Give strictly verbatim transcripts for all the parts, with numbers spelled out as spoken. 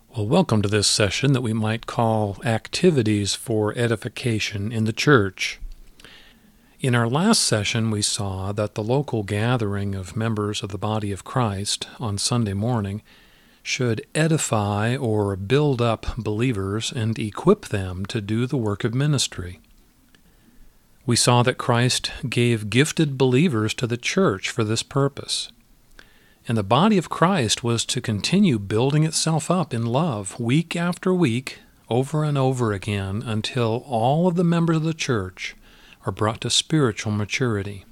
Well, welcome to this session that we might call Activities for Edification in the Church. In our last session, we saw that the local gathering of members of the body of Christ on Sunday morning should edify or build up believers and equip them to do the work of ministry. We saw that Christ gave gifted believers to the church for this purpose. And the body of Christ was to continue building itself up in love week after week, over and over again, until all of the members of the church are brought to spiritual maturity.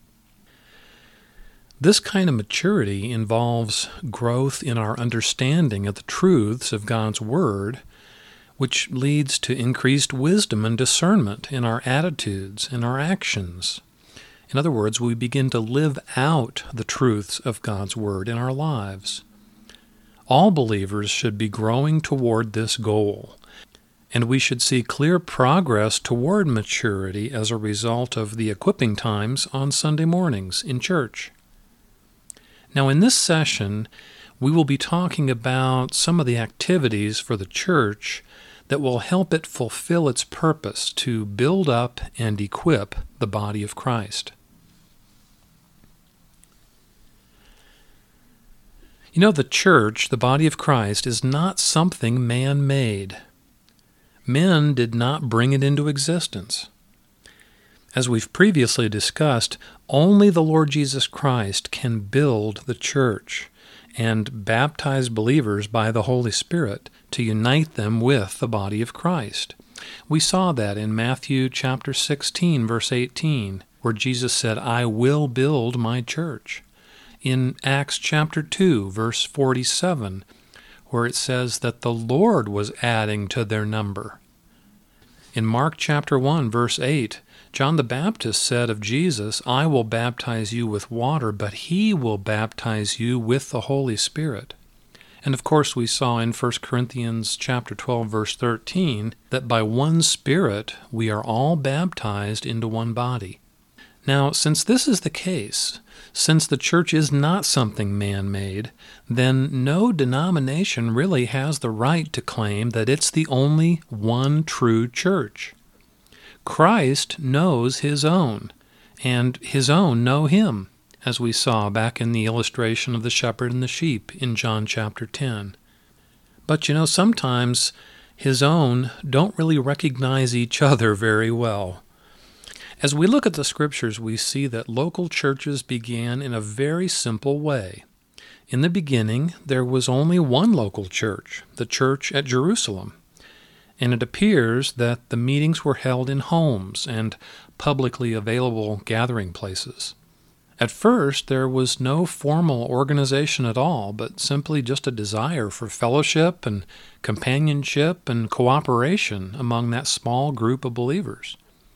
This kind of maturity involves growth in our understanding of the truths of God's Word, which leads to increased wisdom and discernment in our attitudes and our actions. In other words, we begin to live out the truths of God's Word in our lives. All believers should be growing toward this goal, and we should see clear progress toward maturity as a result of the equipping times on Sunday mornings in church. Now, in this session, we will be talking about some of the activities for the church that will help it fulfill its purpose to build up and equip the body of Christ. You know, the church, the body of Christ, is not something man-made. Men did not bring it into existence. As we've previously discussed, only the Lord Jesus Christ can build the church and baptize believers by the Holy Spirit to unite them with the body of Christ. We saw that in Matthew chapter sixteen, verse eighteen, where Jesus said, "I will build my church." In Acts chapter two, verse forty-seven, where it says that the Lord was adding to their number. In Mark chapter one, verse eight, John the Baptist said of Jesus, "I will baptize you with water, but he will baptize you with the Holy Spirit." And of course we saw in First Corinthians chapter twelve, verse thirteen, that by one Spirit we are all baptized into one body. Now, since this is the case, since the church is not something man-made, then no denomination really has the right to claim that it's the only one true church. Christ knows his own, and his own know him, as we saw back in the illustration of the shepherd and the sheep in John chapter ten. But you know, sometimes his own don't really recognize each other very well. As we look at the Scriptures, we see that local churches began in a very simple way. In the beginning, there was only one local church, the church at Jerusalem, and it appears that the meetings were held in homes and publicly available gathering places. At first, there was no formal organization at all, but simply just a desire for fellowship and companionship and cooperation among that small group of believers.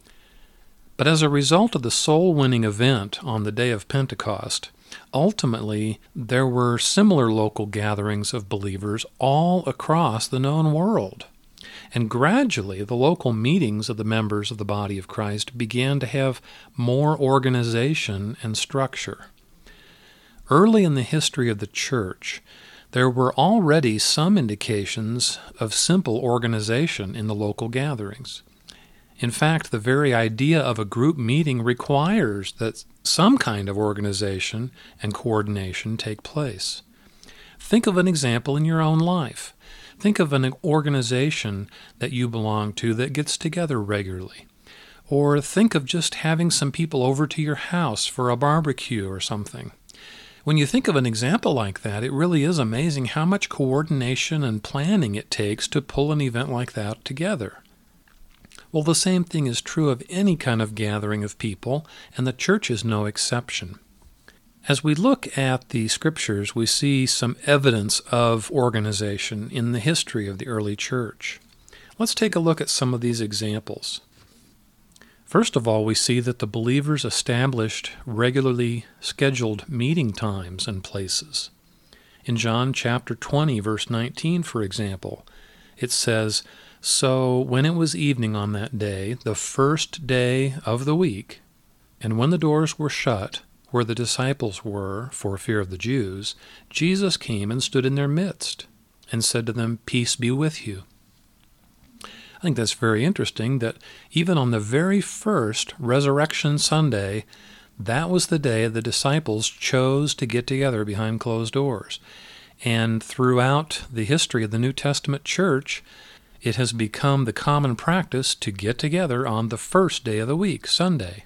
But as a result of the soul-winning event on the day of Pentecost, ultimately there were similar local gatherings of believers all across the known world. And gradually the local meetings of the members of the body of Christ began to have more organization and structure. Early in the history of the church, there were already some indications of simple organization in the local gatherings. In fact, the very idea of a group meeting requires that some kind of organization and coordination take place. Think of an example in your own life. Think of an organization that you belong to that gets together regularly. Or think of just having some people over to your house for a barbecue or something. When you think of an example like that, it really is amazing how much coordination and planning it takes to pull an event like that together. Well, the same thing is true of any kind of gathering of people, and the church is no exception. As we look at the Scriptures, we see some evidence of organization in the history of the early church. Let's take a look at some of these examples. First of all, we see that the believers established regularly scheduled meeting times and places. In John chapter twenty, verse nineteen, for example, it says, "So when it was evening on that day, the first day of the week, and when the doors were shut, where the disciples were, for fear of the Jews, Jesus came and stood in their midst, and said to them, "Peace be with you." I think that's very interesting that even on the very first Resurrection Sunday, that was the day the disciples chose to get together behind closed doors. And throughout the history of the New Testament church, it has become the common practice to get together on the first day of the week, Sunday.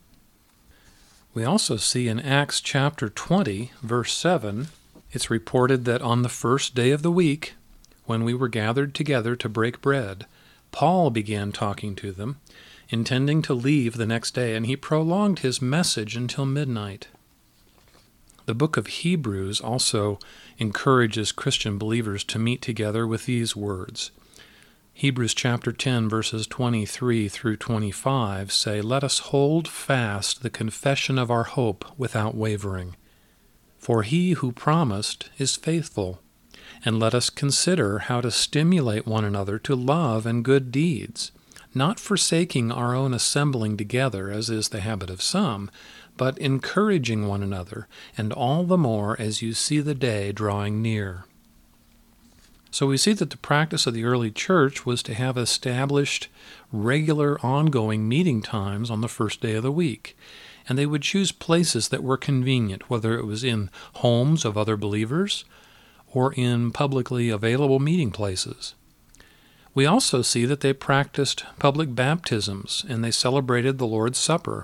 We also see in Acts chapter twenty, verse seven, it's reported that on the first day of the week, when we were gathered together to break bread, Paul began talking to them, intending to leave the next day, and he prolonged his message until midnight. The book of Hebrews also encourages Christian believers to meet together with these words. Hebrews chapter ten, verses twenty-three through twenty-five say, "Let us hold fast the confession of our hope without wavering. For he who promised is faithful. And let us consider how to stimulate one another to love and good deeds, not forsaking our own assembling together, as is the habit of some, but encouraging one another, and all the more as you see the day drawing near." So we see that the practice of the early church was to have established, regular, ongoing meeting times on the first day of the week, and they would choose places that were convenient, whether it was in homes of other believers or in publicly available meeting places. We also see that they practiced public baptisms, and they celebrated the Lord's Supper.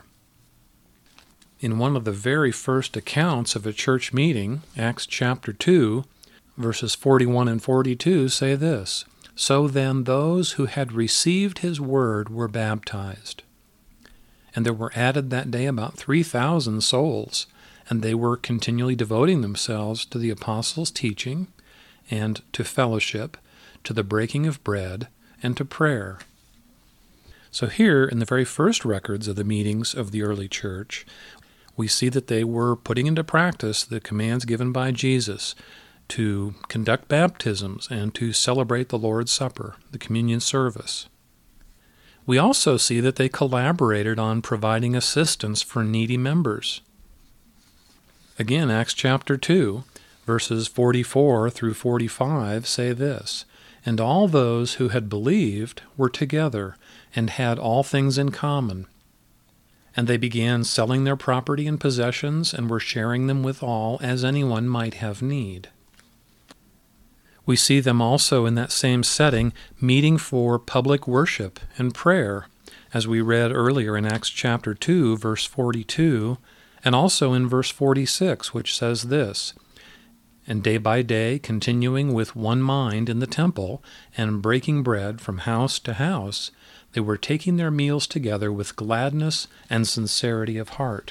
In one of the very first accounts of a church meeting, Acts chapter two, verses forty-one and forty-two say this, "So then those who had received his word were baptized. And there were added that day about three thousand souls, and they were continually devoting themselves to the apostles' teaching and to fellowship, to the breaking of bread, and to prayer." So here, in the very first records of the meetings of the early church, we see that they were putting into practice the commands given by Jesus to conduct baptisms and to celebrate the Lord's Supper, the communion service. We also see that they collaborated on providing assistance for needy members. Again, Acts chapter two, verses forty-four through forty-five say this, "And all those who had believed were together and had all things in common. And they began selling their property and possessions and were sharing them with all as anyone might have need." We see them also in that same setting meeting for public worship and prayer, as we read earlier in Acts chapter two, verse forty-two, and also in verse forty-six, which says this, "And day by day, continuing with one mind in the temple, and breaking bread from house to house, they were taking their meals together with gladness and sincerity of heart."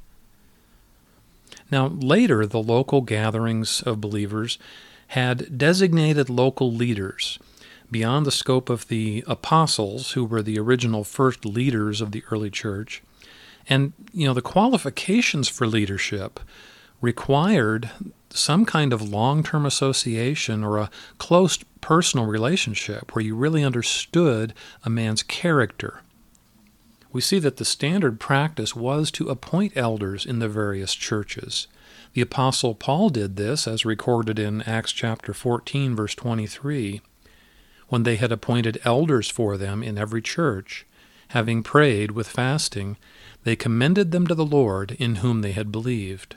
Now, later, the local gatherings of believers had designated local leaders beyond the scope of the apostles, who were the original first leaders of the early church. And, you know, the qualifications for leadership required some kind of long-term association or a close personal relationship where you really understood a man's character. We see that the standard practice was to appoint elders in the various churches. The Apostle Paul did this, as recorded in Acts chapter fourteen, verse twenty-three, when they had appointed elders for them in every church. Having prayed with fasting, they commended them to the Lord in whom they had believed.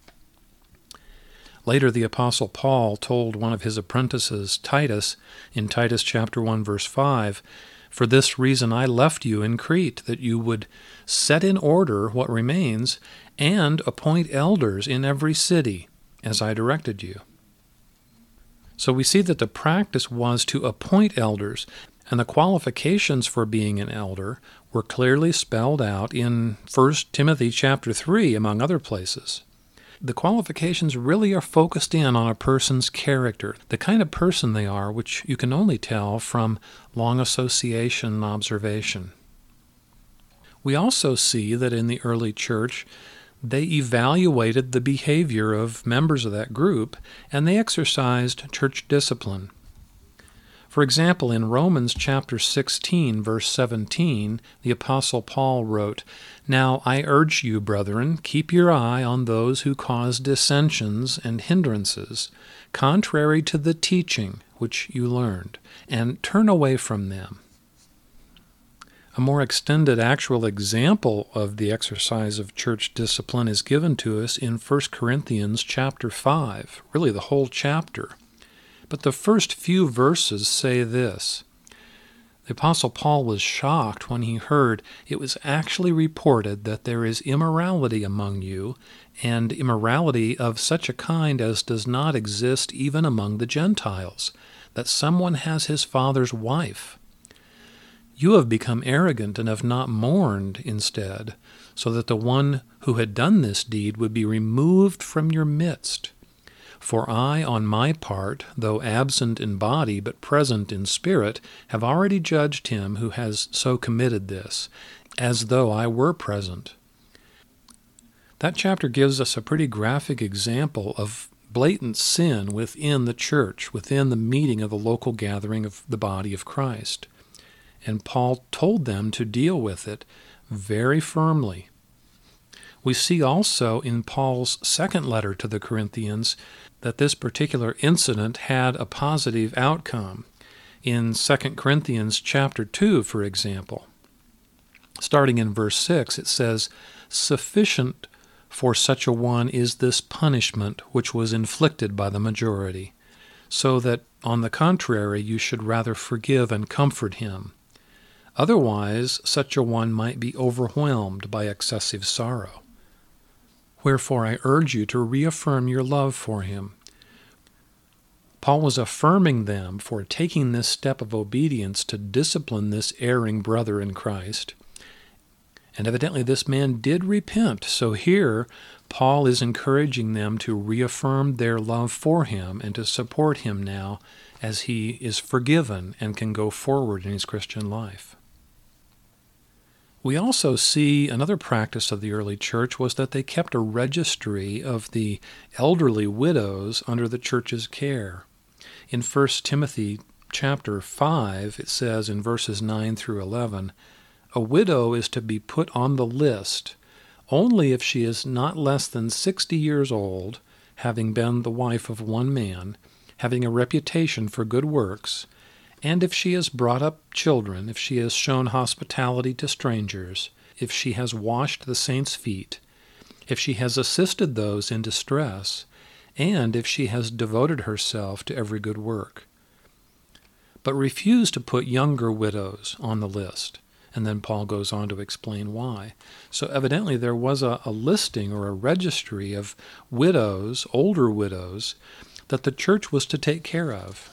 Later, the Apostle Paul told one of his apprentices, Titus, in Titus chapter one, verse five, "For this reason I left you in Crete, that you would set in order what remains and appoint elders in every city, as I directed you." So we see that the practice was to appoint elders, and the qualifications for being an elder were clearly spelled out in First Timothy chapter three, among other places. The qualifications really are focused in on a person's character, the kind of person they are, which you can only tell from long association and observation. We also see that in the early church, they evaluated the behavior of members of that group, and they exercised church discipline. For example, in Romans chapter sixteen, verse seventeen, the Apostle Paul wrote, "Now I urge you, brethren, keep your eye on those who cause dissensions and hindrances, contrary to the teaching which you learned, and turn away from them." A more extended actual example of the exercise of church discipline is given to us in First Corinthians chapter five, really the whole chapter. But the first few verses say this: the Apostle Paul was shocked when he heard it was actually reported that there is immorality among you, and immorality of such a kind as does not exist even among the Gentiles, that someone has his father's wife. You have become arrogant and have not mourned instead, so that the one who had done this deed would be removed from your midst. For I, on my part, though absent in body but present in spirit, have already judged him who has so committed this, as though I were present. That chapter gives us a pretty graphic example of blatant sin within the church, within the meeting of the local gathering of the body of Christ. And Paul told them to deal with it very firmly. We see also in Paul's second letter to the Corinthians that this particular incident had a positive outcome. In Second Corinthians chapter two, for example, starting in verse six, it says, "Sufficient for such a one is this punishment which was inflicted by the majority, so that, on the contrary, you should rather forgive and comfort him. Otherwise, such a one might be overwhelmed by excessive sorrow. Wherefore I urge you to reaffirm your love for him." Paul was affirming them for taking this step of obedience to discipline this erring brother in Christ. And evidently this man did repent. So here, Paul is encouraging them to reaffirm their love for him and to support him now as he is forgiven and can go forward in his Christian life. We also see another practice of the early church was that they kept a registry of the elderly widows under the church's care. In First Timothy chapter five, it says in verses nine through eleven, "A widow is to be put on the list only if she is not less than sixty years old, having been the wife of one man, having a reputation for good works, and if she has brought up children, if she has shown hospitality to strangers, if she has washed the saints' feet, if she has assisted those in distress, and if she has devoted herself to every good work." But refuse to put younger widows on the list. And then Paul goes on to explain why. So evidently there was a, a listing or a registry of widows, older widows, that the church was to take care of.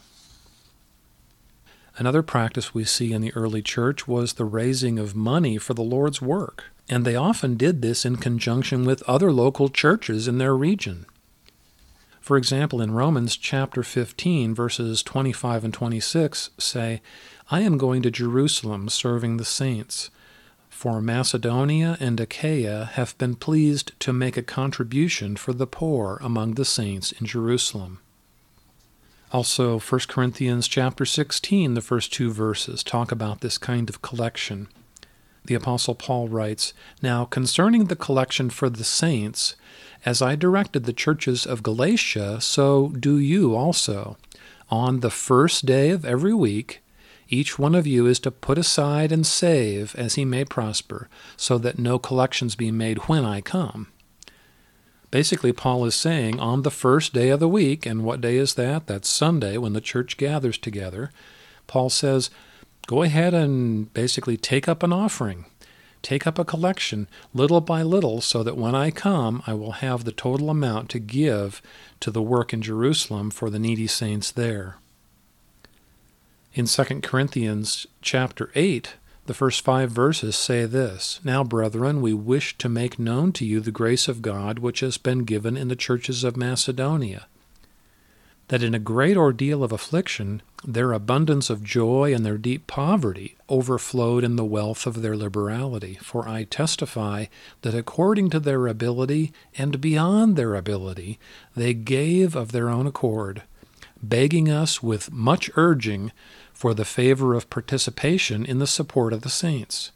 Another practice we see in the early church was the raising of money for the Lord's work, and they often did this in conjunction with other local churches in their region. For example, in Romans chapter fifteen, verses twenty-five and twenty-six say, "I am going to Jerusalem serving the saints, for Macedonia and Achaia have been pleased to make a contribution for the poor among the saints in Jerusalem." Also, First Corinthians chapter sixteen, the first two verses, talk about this kind of collection. The Apostle Paul writes, "Now concerning the collection for the saints, as I directed the churches of Galatia, so do you also. On the first day of every week, each one of you is to put aside and save as he may prosper, so that no collections be made when I come." Basically, Paul is saying on the first day of the week, and what day is that? That's Sunday when the church gathers together. Paul says, go ahead and basically take up an offering. Take up a collection little by little so that when I come, I will have the total amount to give to the work in Jerusalem for the needy saints there. In Second Corinthians chapter eight, the first five verses say this, "Now, brethren, we wish to make known to you the grace of God which has been given in the churches of Macedonia, that in a great ordeal of affliction their abundance of joy and their deep poverty overflowed in the wealth of their liberality. For I testify that according to their ability and beyond their ability they gave of their own accord, begging us with much urging for the favor of participation in the support of the saints.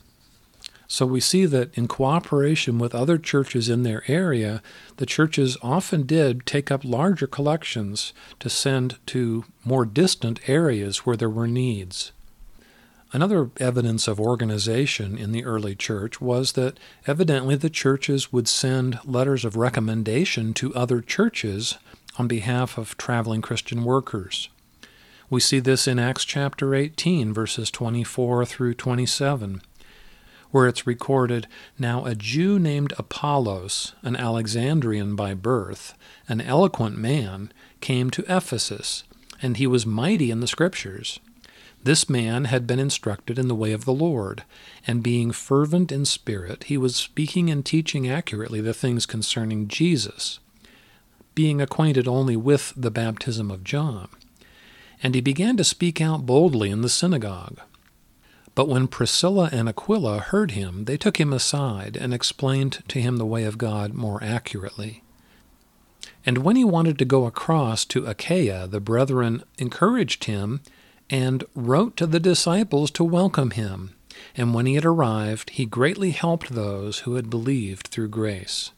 So we see that in cooperation with other churches in their area, the churches often did take up larger collections to send to more distant areas where there were needs. Another evidence of organization in the early church was that evidently the churches would send letters of recommendation to other churches on behalf of traveling Christian workers. We see this in Acts chapter eighteen, verses twenty-four through twenty-seven, where it's recorded, "Now a Jew named Apollos, an Alexandrian by birth, an eloquent man, came to Ephesus, and he was mighty in the Scriptures. This man had been instructed in the way of the Lord, and being fervent in spirit, he was speaking and teaching accurately the things concerning Jesus, being acquainted only with the baptism of John. And he began to speak out boldly in the synagogue. But when Priscilla and Aquila heard him, they took him aside and explained to him the way of God more accurately. And when he wanted to go across to Achaia, the brethren encouraged him and wrote to the disciples to welcome him. And when he had arrived, he greatly helped those who had believed through grace."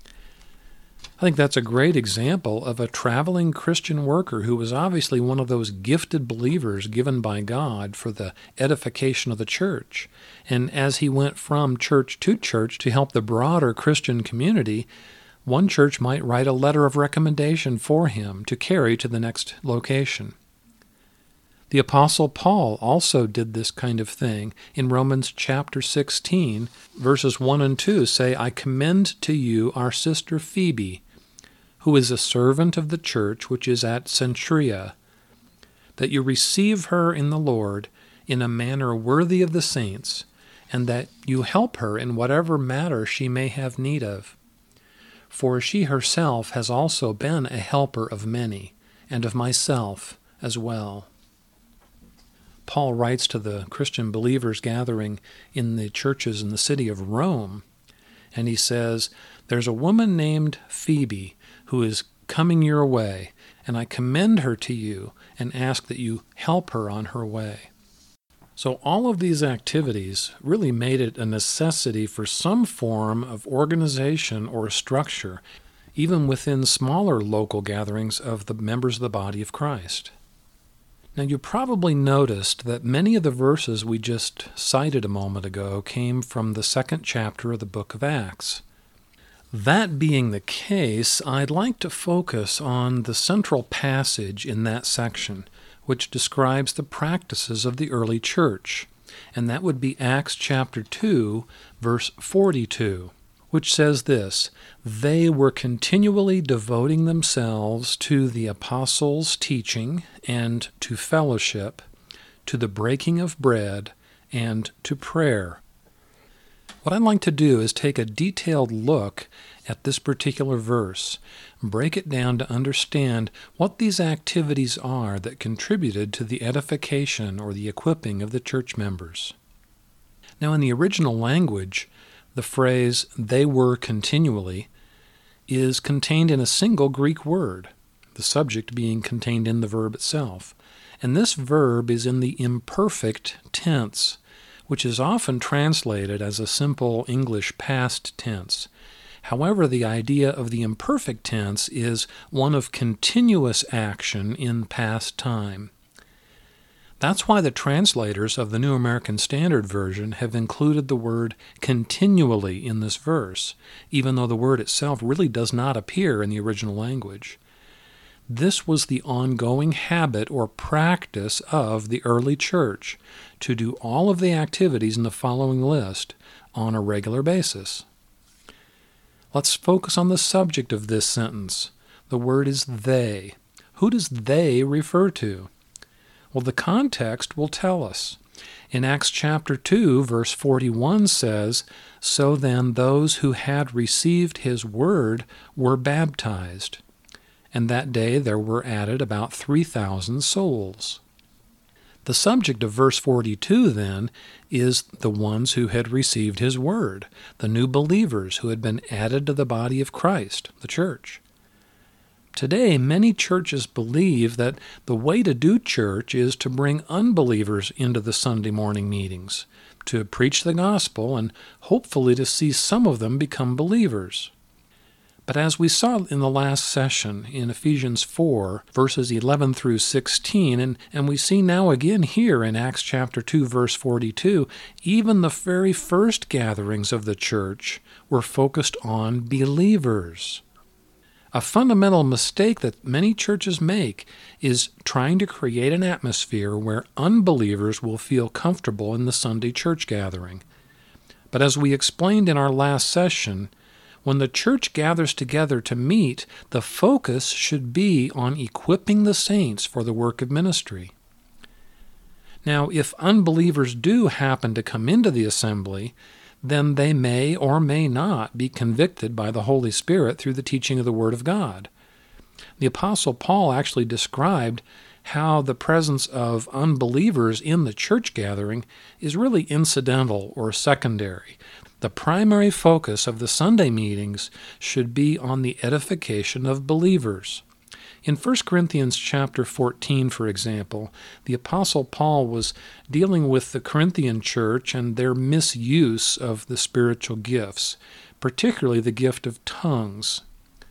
I think that's a great example of a traveling Christian worker who was obviously one of those gifted believers given by God for the edification of the church. And as he went from church to church to help the broader Christian community, one church might write a letter of recommendation for him to carry to the next location. The Apostle Paul also did this kind of thing. In Romans chapter sixteen, verses one and two say, "I commend to you our sister Phoebe, who is a servant of the church which is at Cenchrea, that you receive her in the Lord in a manner worthy of the saints, and that you help her in whatever matter she may have need of. For she herself has also been a helper of many, and of myself as well." Paul writes to the Christian believers gathering in the churches in the city of Rome, and he says, "There's a woman named Phoebe who is coming your way, and I commend her to you and ask that you help her on her way." So all of these activities really made it a necessity for some form of organization or structure, even within smaller local gatherings of the members of the body of Christ. Now, you probably noticed that many of the verses we just cited a moment ago came from the second chapter of the book of Acts. That being the case, I'd like to focus on the central passage in that section, which describes the practices of the early church, and that would be Acts chapter two, verse forty-two. Which says this, "They were continually devoting themselves to the apostles' teaching and to fellowship, to the breaking of bread, and to prayer." What I'd like to do is take a detailed look at this particular verse, break it down to understand what these activities are that contributed to the edification or the equipping of the church members. Now, in the original language, the phrase, "they were continually," is contained in a single Greek word, the subject being contained in the verb itself. And this verb is in the imperfect tense, which is often translated as a simple English past tense. However, the idea of the imperfect tense is one of continuous action in past time. That's why the translators of the New American Standard Version have included the word continually in this verse, even though the word itself really does not appear in the original language. This was the ongoing habit or practice of the early church, to do all of the activities in the following list on a regular basis. Let's focus on the subject of this sentence. The word is they. Who does they refer to? Well, the context will tell us. In Acts chapter two, verse forty-one says, "So then those who had received his word were baptized, and that day there were added about three thousand souls." The subject of verse forty-two, then, is the ones who had received his word, the new believers who had been added to the body of Christ, the church. Today, many churches believe that the way to do church is to bring unbelievers into the Sunday morning meetings, to preach the gospel, and hopefully to see some of them become believers. But as we saw in the last session in Ephesians four, verses eleven through sixteen, and, and we see now again here in Acts chapter two, verse forty-two, even the very first gatherings of the church were focused on believers. A fundamental mistake that many churches make is trying to create an atmosphere where unbelievers will feel comfortable in the Sunday church gathering. But as we explained in our last session, when the church gathers together to meet, the focus should be on equipping the saints for the work of ministry. Now, if unbelievers do happen to come into the assembly, then they may or may not be convicted by the Holy Spirit through the teaching of the Word of God. The Apostle Paul actually described how the presence of unbelievers in the church gathering is really incidental or secondary. The primary focus of the Sunday meetings should be on the edification of believers. In First Corinthians chapter fourteen, for example, the Apostle Paul was dealing with the Corinthian church and their misuse of the spiritual gifts, particularly the gift of tongues.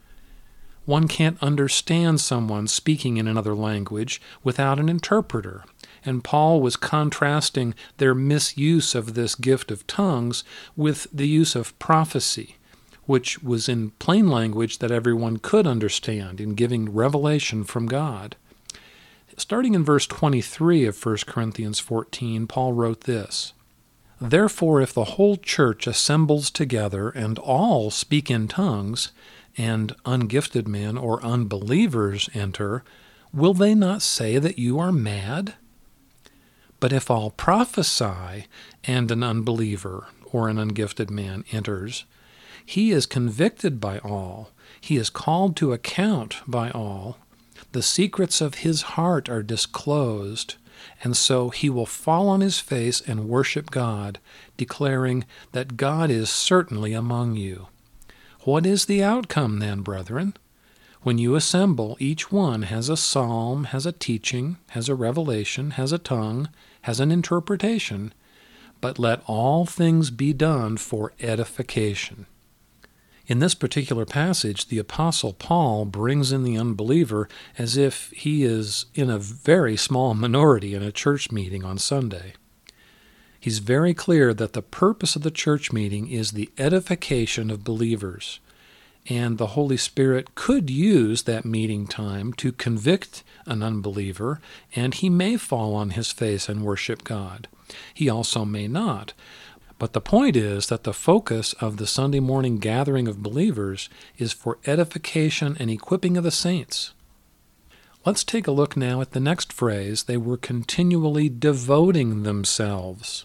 One can't understand someone speaking in another language without an interpreter, and Paul was contrasting their misuse of this gift of tongues with the use of prophecy, which was in plain language that everyone could understand in giving revelation from God. Starting in verse twenty-three of First Corinthians fourteen, Paul wrote this, "Therefore, if the whole church assembles together and all speak in tongues, and ungifted men or unbelievers enter, will they not say that you are mad? But if all prophesy and an unbeliever or an ungifted man enters, he is convicted by all, he is called to account by all, the secrets of his heart are disclosed, and so he will fall on his face and worship God, declaring that God is certainly among you. What is the outcome then, brethren? When you assemble, each one has a psalm, has a teaching, has a revelation, has a tongue, has an interpretation, but let all things be done for edification." In this particular passage, the Apostle Paul brings in the unbeliever as if he is in a very small minority in a church meeting on Sunday. He's very clear that the purpose of the church meeting is the edification of believers, and the Holy Spirit could use that meeting time to convict an unbeliever, and he may fall on his face and worship God. He also may not. But the point is that the focus of the Sunday morning gathering of believers is for edification and equipping of the saints. Let's take a look now at the next phrase, they were continually devoting themselves.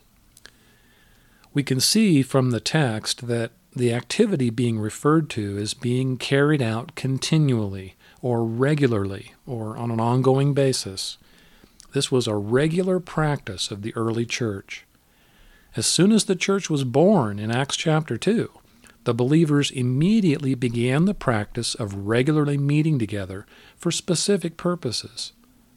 We can see from the text that the activity being referred to is being carried out continually or regularly or on an ongoing basis. This was a regular practice of the early church. As soon as the church was born in Acts chapter two, the believers immediately began the practice of regularly meeting together for specific purposes.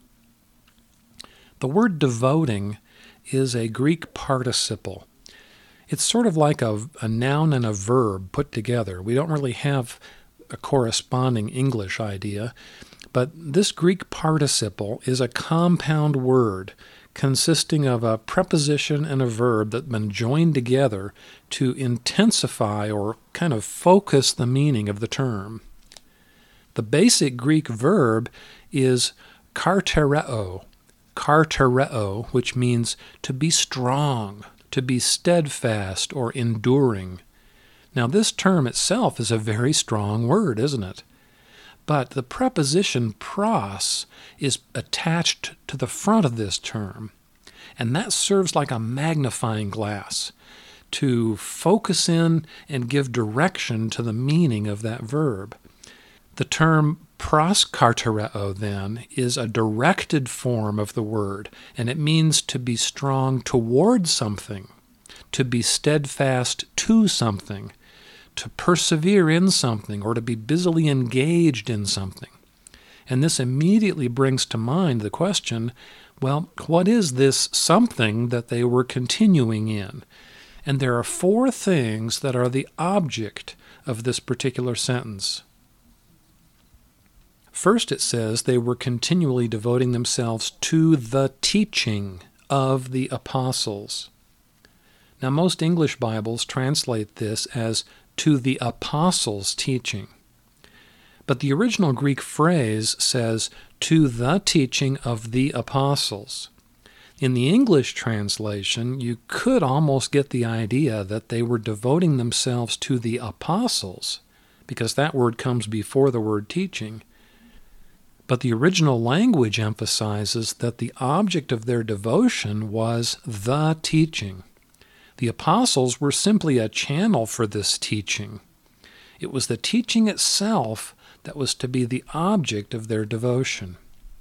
The word devoting is a Greek participle. It's sort of like a, a noun and a verb put together. We don't really have a corresponding English idea, but this Greek participle is a compound word consisting of a preposition and a verb that have been joined together to intensify or kind of focus the meaning of the term. The basic Greek verb is kartereo, kartereo, which means to be strong, to be steadfast or enduring. Now, this term itself is a very strong word, isn't it? But the preposition pros is attached to the front of this term, and that serves like a magnifying glass to focus in and give direction to the meaning of that verb. The term proskartereo, then, is a directed form of the word, and it means to be strong toward something, to be steadfast to something, to persevere in something, or to be busily engaged in something. And this immediately brings to mind the question, well, what is this something that they were continuing in? And there are four things that are the object of this particular sentence. First, it says they were continually devoting themselves to the teaching of the apostles. Now, most English Bibles translate this as to the apostles' teaching. But the original Greek phrase says, to the teaching of the apostles. In the English translation, you could almost get the idea that they were devoting themselves to the apostles, because that word comes before the word teaching. But the original language emphasizes that the object of their devotion was the teaching. The apostles were simply a channel for this teaching. It was the teaching itself that was to be the object of their devotion.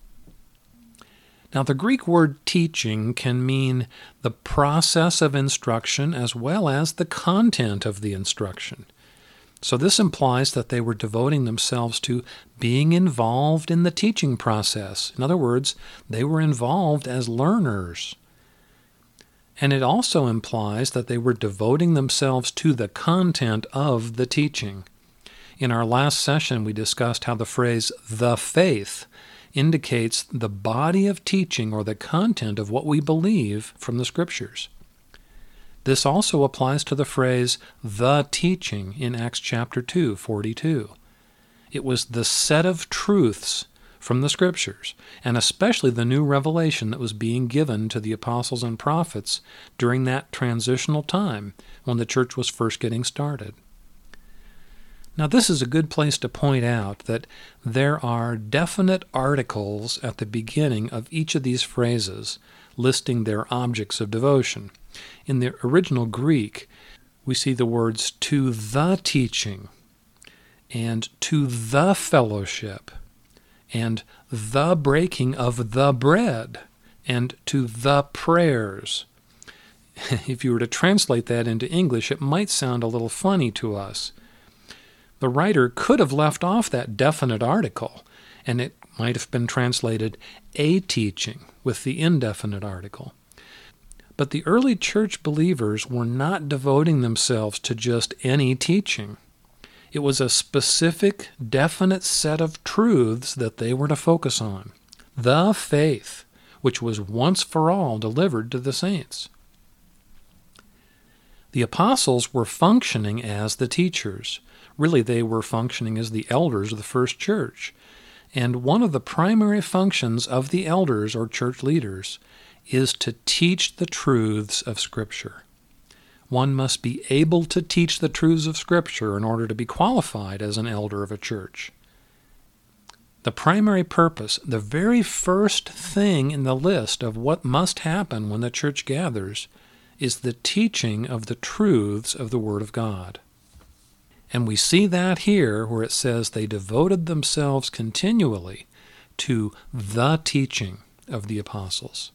Now, the Greek word teaching can mean the process of instruction as well as the content of the instruction. So this implies that they were devoting themselves to being involved in the teaching process. In other words, they were involved as learners. And it also implies that they were devoting themselves to the content of the teaching. In our last session, we discussed how the phrase, the faith, indicates the body of teaching or the content of what we believe from the Scriptures. This also applies to the phrase, the teaching, in Acts chapter two, forty-two. It was the set of truths from the Scriptures, and especially the new revelation that was being given to the apostles and prophets during that transitional time when the church was first getting started. Now, this is a good place to point out that there are definite articles at the beginning of each of these phrases listing their objects of devotion. In the original Greek, we see the words to the teaching, and to the fellowship, and the breaking of the bread, and to the prayers. If you were to translate that into English, it might sound a little funny to us. The writer could have left off that definite article, and it might have been translated a teaching with the indefinite article. But the early church believers were not devoting themselves to just any teaching. It was a specific, definite set of truths that they were to focus on. The faith, which was once for all delivered to the saints. The apostles were functioning as the teachers. Really, they were functioning as the elders of the first church. And one of the primary functions of the elders or church leaders is to teach the truths of Scripture. One must be able to teach the truths of Scripture in order to be qualified as an elder of a church. The primary purpose, the very first thing in the list of what must happen when the church gathers, is the teaching of the truths of the Word of God. And we see that here where it says they devoted themselves continually to the teaching of the apostles.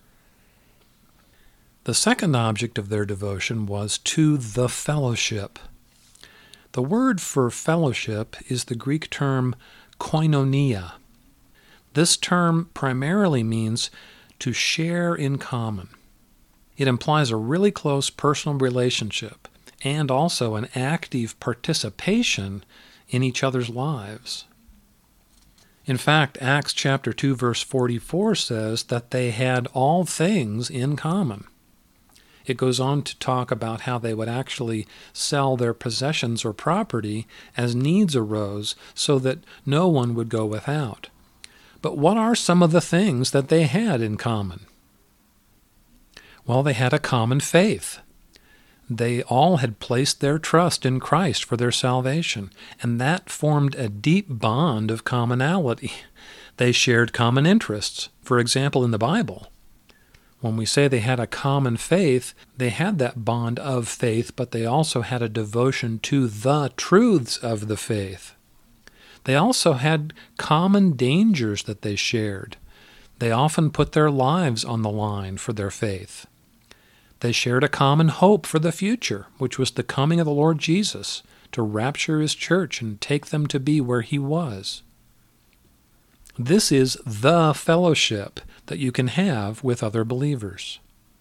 The second object of their devotion was to the fellowship. The word for fellowship is the Greek term koinonia. This term primarily means to share in common. It implies a really close personal relationship and also an active participation in each other's lives. In fact, Acts chapter two, verse forty-four says that they had all things in common. It goes on to talk about how they would actually sell their possessions or property as needs arose so that no one would go without. But what are some of the things that they had in common? Well, they had a common faith. They all had placed their trust in Christ for their salvation, and that formed a deep bond of commonality. They shared common interests, for example, in the Bible. When we say they had a common faith, they had that bond of faith, but they also had a devotion to the truths of the faith. They also had common dangers that they shared. They often put their lives on the line for their faith. They shared a common hope for the future, which was the coming of the Lord Jesus to rapture His church and take them to be where He was. This is the fellowship that you can have with other believers.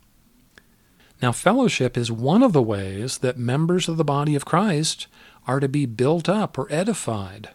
Now, fellowship is one of the ways that members of the body of Christ are to be built up or edified.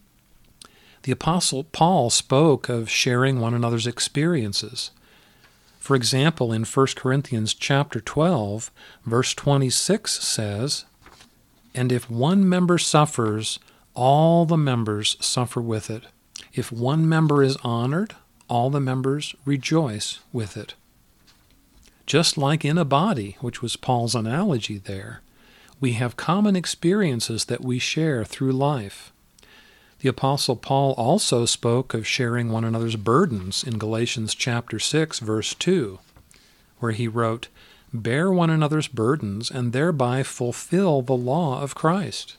The Apostle Paul spoke of sharing one another's experiences. For example, in First Corinthians chapter twelve, verse twenty-six says, "And if one member suffers, all the members suffer with it. If one member is honored, all the members rejoice with it." Just like in a body, which was Paul's analogy there, we have common experiences that we share through life. The Apostle Paul also spoke of sharing one another's burdens in Galatians chapter six, verse two, where he wrote, "Bear one another's burdens and thereby fulfill the law of Christ."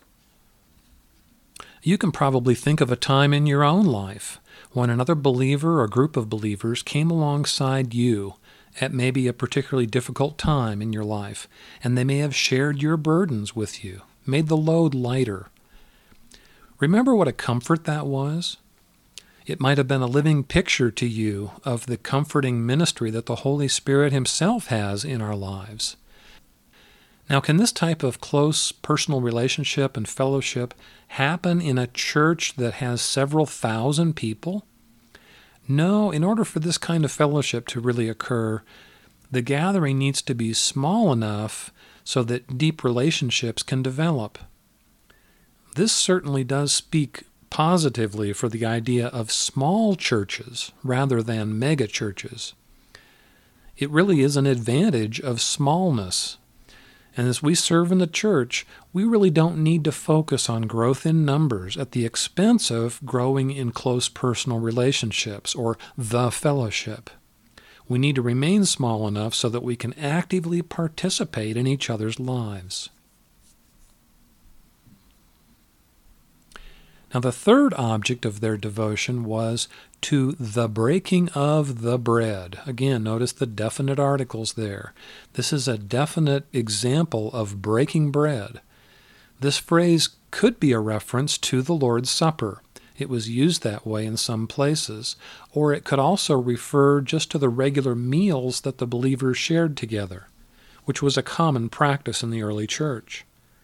You can probably think of a time in your own life when another believer or group of believers came alongside you at maybe a particularly difficult time in your life, and they may have shared your burdens with you, made the load lighter. Remember what a comfort that was? It might have been a living picture to you of the comforting ministry that the Holy Spirit Himself has in our lives. Now, can this type of close personal relationship and fellowship happen in a church that has several thousand people? No, in order for this kind of fellowship to really occur, the gathering needs to be small enough so that deep relationships can develop. This certainly does speak positively for the idea of small churches rather than mega churches. It really is an advantage of smallness. And as we serve in the church, we really don't need to focus on growth in numbers at the expense of growing in close personal relationships or the fellowship. We need to remain small enough so that we can actively participate in each other's lives. Now, the third object of their devotion was to the breaking of the bread. Again, notice the definite articles there. This is a definite example of breaking bread. This phrase could be a reference to the Lord's Supper. It was used that way in some places, or it could also refer just to the regular meals that the believers shared together, which was a common practice in the early church.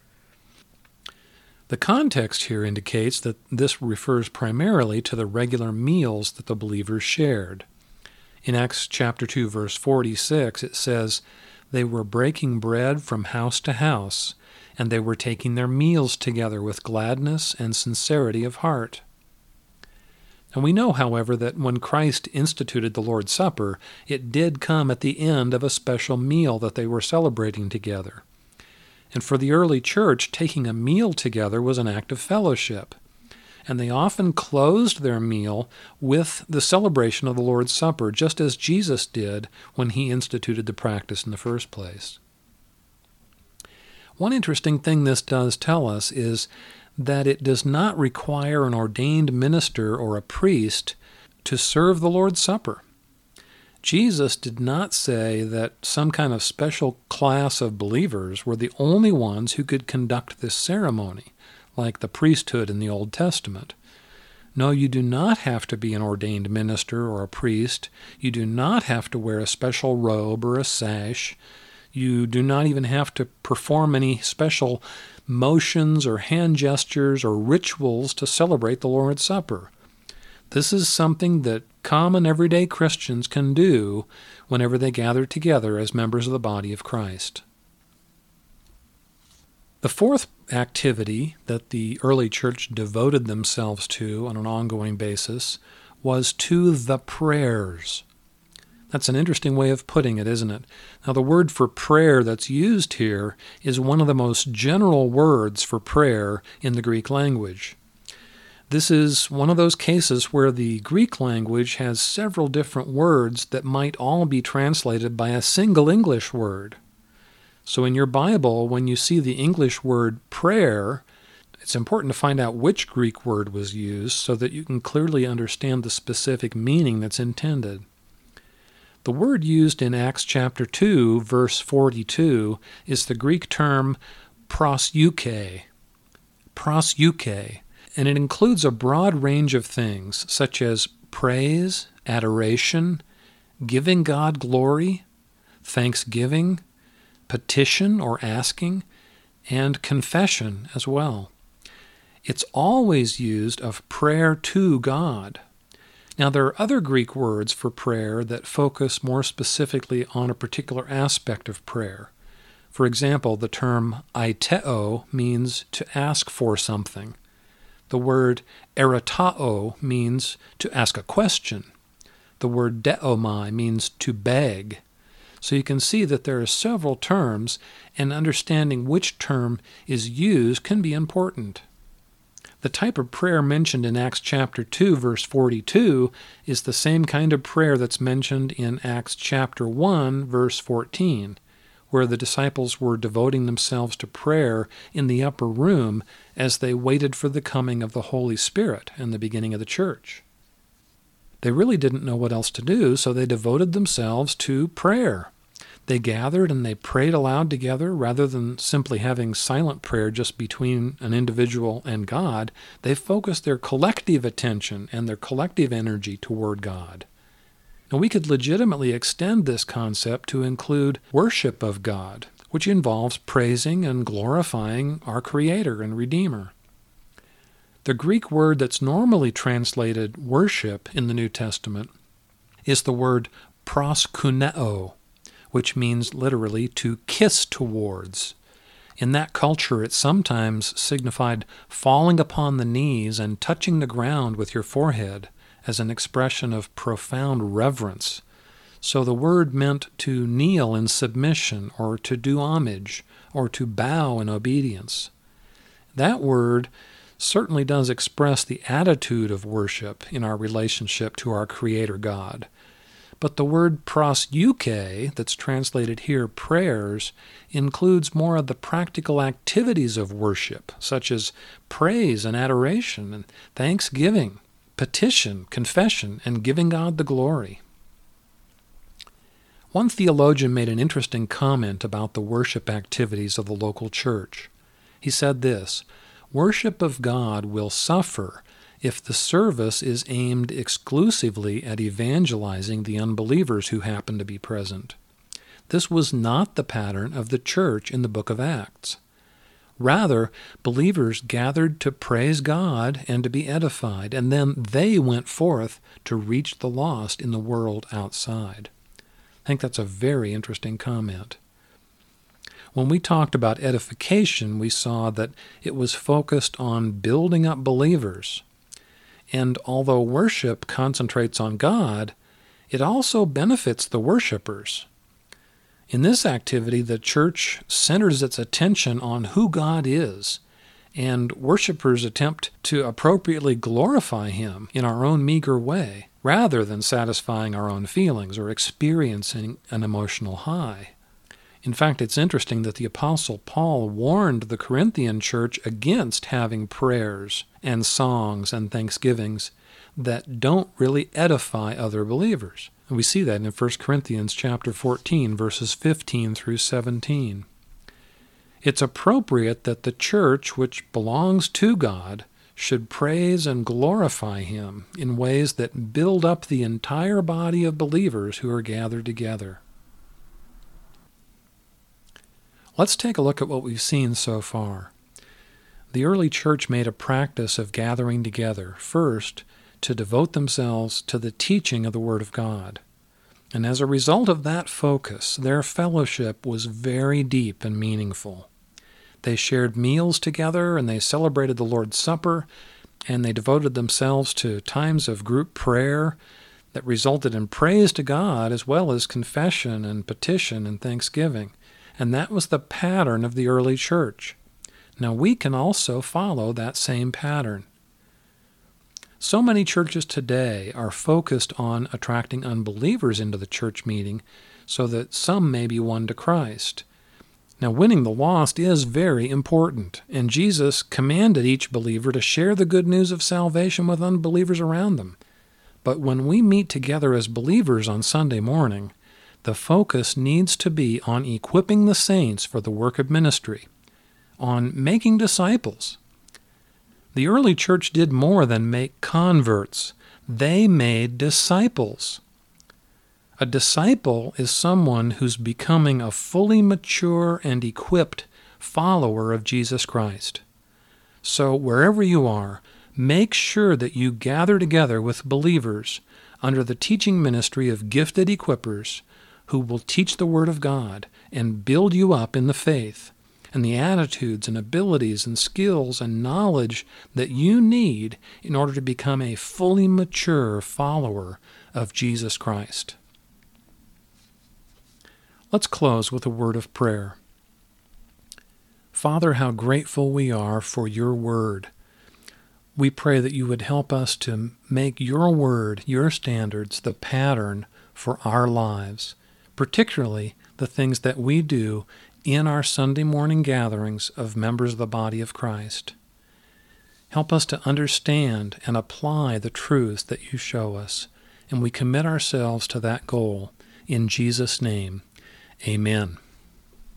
The context here indicates that this refers primarily to the regular meals that the believers shared. In Acts chapter two, verse forty-six, it says, "They were breaking bread from house to house, and they were taking their meals together with gladness and sincerity of heart." And we know, however, that when Christ instituted the Lord's Supper, it did come at the end of a special meal that they were celebrating together. And for the early church, taking a meal together was an act of fellowship. And they often closed their meal with the celebration of the Lord's Supper, just as Jesus did when He instituted the practice in the first place. One interesting thing this does tell us is that it does not require an ordained minister or a priest to serve the Lord's Supper. Jesus did not say that some kind of special class of believers were the only ones who could conduct this ceremony, like the priesthood in the Old Testament. No, you do not have to be an ordained minister or a priest. You do not have to wear a special robe or a sash. You do not even have to perform any special motions or hand gestures or rituals to celebrate the Lord's Supper. This is something that common everyday Christians can do whenever they gather together as members of the body of Christ. The fourth activity that the early church devoted themselves to on an ongoing basis was to the prayers. That's an interesting way of putting it, isn't it? Now, the word for prayer that's used here is one of the most general words for prayer in the Greek language. This is one of those cases where the Greek language has several different words that might all be translated by a single English word. So in your Bible, when you see the English word prayer, it's important to find out which Greek word was used so that you can clearly understand the specific meaning that's intended. The word used in Acts chapter two, verse forty-two, is the Greek term proseuche. Proseuche. And it includes a broad range of things, such as praise, adoration, giving God glory, thanksgiving, petition or asking, and confession as well. It's always used of prayer to God. Now, there are other Greek words for prayer that focus more specifically on a particular aspect of prayer. For example, the term aiteo means to ask for something. The word eratao means to ask a question. The word deomai means to beg. So you can see that there are several terms, and understanding which term is used can be important. The type of prayer mentioned in Acts chapter two, verse forty-two, is the same kind of prayer that's mentioned in Acts chapter one, verse fourteen, where the disciples were devoting themselves to prayer in the upper room as they waited for the coming of the Holy Spirit and the beginning of the church. They really didn't know what else to do, so they devoted themselves to prayer. They gathered and they prayed aloud together rather than simply having silent prayer just between an individual and God. They focused their collective attention and their collective energy toward God. Now, we could legitimately extend this concept to include worship of God, which involves praising and glorifying our Creator and Redeemer. The Greek word that's normally translated worship in the New Testament is the word proskuneo, which means literally to kiss towards. In that culture, it sometimes signified falling upon the knees and touching the ground with your forehead as an expression of profound reverence. So the word meant to kneel in submission or to do homage or to bow in obedience. That word certainly does express the attitude of worship in our relationship to our Creator God. But the word prosuke, that's translated here prayers, includes more of the practical activities of worship, such as praise and adoration and thanksgiving, petition, confession, and giving God the glory. One theologian made an interesting comment about the worship activities of the local church. He said this, "Worship of God will suffer if the service is aimed exclusively at evangelizing the unbelievers who happen to be present. This was not the pattern of the church in the book of Acts. Rather, believers gathered to praise God and to be edified, and then they went forth to reach the lost in the world outside." I think that's a very interesting comment. When we talked about edification, we saw that it was focused on building up believers. And although worship concentrates on God, it also benefits the worshipers. In this activity, the church centers its attention on who God is, and worshipers attempt to appropriately glorify Him in our own meager way, rather than satisfying our own feelings or experiencing an emotional high. In fact, it's interesting that the Apostle Paul warned the Corinthian church against having prayers and songs and thanksgivings that don't really edify other believers. And we see that in First Corinthians chapter fourteen, verses fifteen through seventeen. It's appropriate that the church, which belongs to God, should praise and glorify Him in ways that build up the entire body of believers who are gathered together. Let's take a look at what we've seen so far. The early church made a practice of gathering together, first, to devote themselves to the teaching of the Word of God. And as a result of that focus, their fellowship was very deep and meaningful. They shared meals together, and they celebrated the Lord's Supper, and they devoted themselves to times of group prayer that resulted in praise to God as well as confession and petition and thanksgiving. And that was the pattern of the early church. Now we can also follow that same pattern. So many churches today are focused on attracting unbelievers into the church meeting so that some may be won to Christ. Now, winning the lost is very important, and Jesus commanded each believer to share the good news of salvation with unbelievers around them. But when we meet together as believers on Sunday morning, the focus needs to be on equipping the saints for the work of ministry, on making disciples. The early church did more than make converts. They made disciples. A disciple is someone who's becoming a fully mature and equipped follower of Jesus Christ. So wherever you are, make sure that you gather together with believers under the teaching ministry of gifted equippers who will teach the Word of God and build you up in the faith and the attitudes and abilities and skills and knowledge that you need in order to become a fully mature follower of Jesus Christ. Let's close with a word of prayer. Father, how grateful we are for your Word. We pray that you would help us to make your Word, your standards, the pattern for our lives, particularly the things that we do in our Sunday morning gatherings of members of the body of Christ. Help us to understand and apply the truths that you show us, and we commit ourselves to that goal. In Jesus' name, amen.